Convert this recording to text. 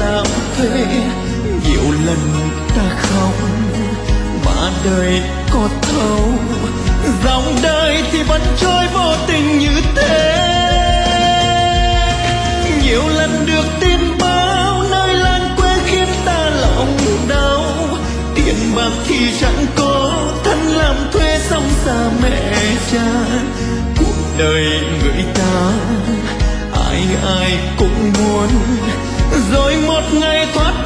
làm thuê. Nhiều lần ta khóc mà đời có thấu, dòng đời thì vẫn trôi vô tình như thế. Nhiều lần được tin báo nơi làng quê khiến ta lòng đau, tiền bạc thì chẳng có, thân làm thuê sống xa mẹ cha. Cuộc đời người ta ai ai cũng muốn, rồi một ngày thoát